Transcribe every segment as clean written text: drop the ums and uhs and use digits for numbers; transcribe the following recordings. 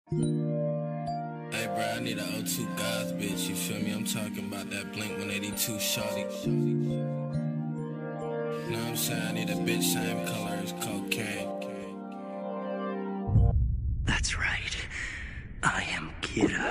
Hey bro, I need an O2 guys, bitch, you feel me? I'm talking about that Blink 182 shawty. Know what I'm saying? I need a bitch same color as cocaine. That's right. I am Kira.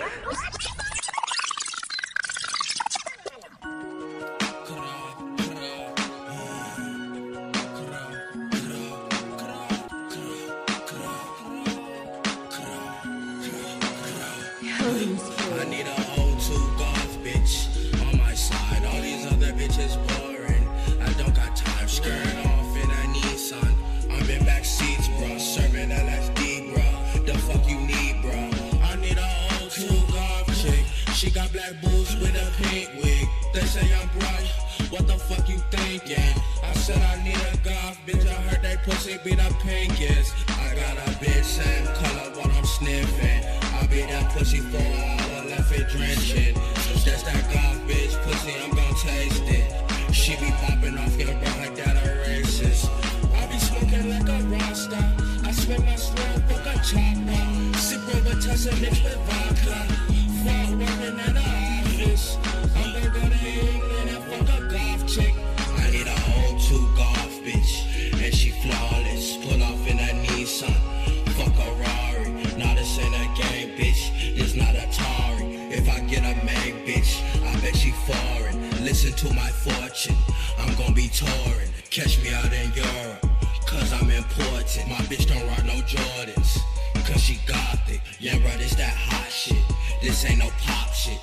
I need a O2 golf bitch on my side. All these other bitches boring. I don't got time. Skirt off in a Nissan. I'm in back seats, bro. Serving LSD, bro. The fuck you need, bro? I need a O2 golf chick. She got black boots with a pink wig. They say I'm bright. What the fuck you thinking? I said I need a golf bitch. I heard they pussy be the pinkest. I got a bitch same color while I'm sniffing. I be that pussy for an hour, left it drenching. That's that golf bitch pussy, I'm gon' taste it. She be popping off your bro like that a racist. I be smoking like a Rasta. I spit my sweat, fuck a chopper. Sip over Tessa mixed with vodka. Fuck working at the office. I'm gonna go to England and fuck a golf chick. I need a O2 golf bitch, and she flawless. Pull off in a Nissan, fuck a Rari. Nah, this ain't a game, bitch. This not a Atari. If I get a main bitch, I bet she foreign. Listen to my fortune, I'm gon' be touring. Catch me out in Europe, cause I'm important. My bitch don't rock no Jordans, cause she gothic. Yeah, bro, this that hot shit. This ain't no pop shit.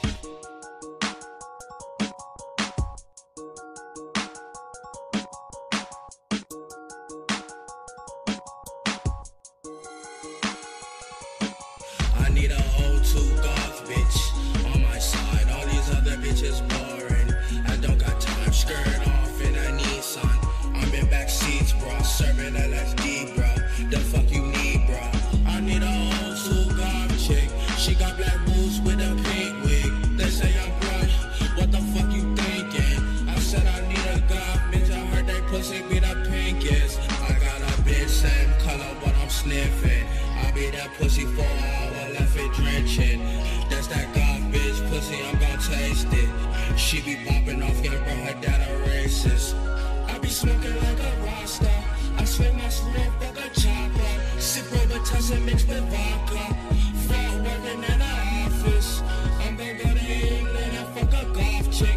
I need a O2 golf bitch on my side. All these other bitches boring. I don't got time. Skirt off in a Nissan. I'm in back seats, bro. Serving LSD, bro. The fuck you need, bro? I need a O2 golf chick. She got black boots with a pink wig. They say I'm bright. What the fuck you thinking? I said I need a golf bitch. I heard they pussy be the pinkest. I got a bitch same color, but I'm sniffing. I be that pussy for an hour, left it drenching. That's that golf bitch pussy, I'm gon' taste it. She be popping off, yeah, bro, her dad a racist. I be smoking like a Rasta. I spit my sweat, fuck a chopper. Sip over Tessa mixed with vodka. Fuck working in the office. I'm gonna go to England and fuck a golf chick.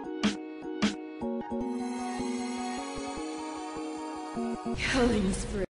Killing spree.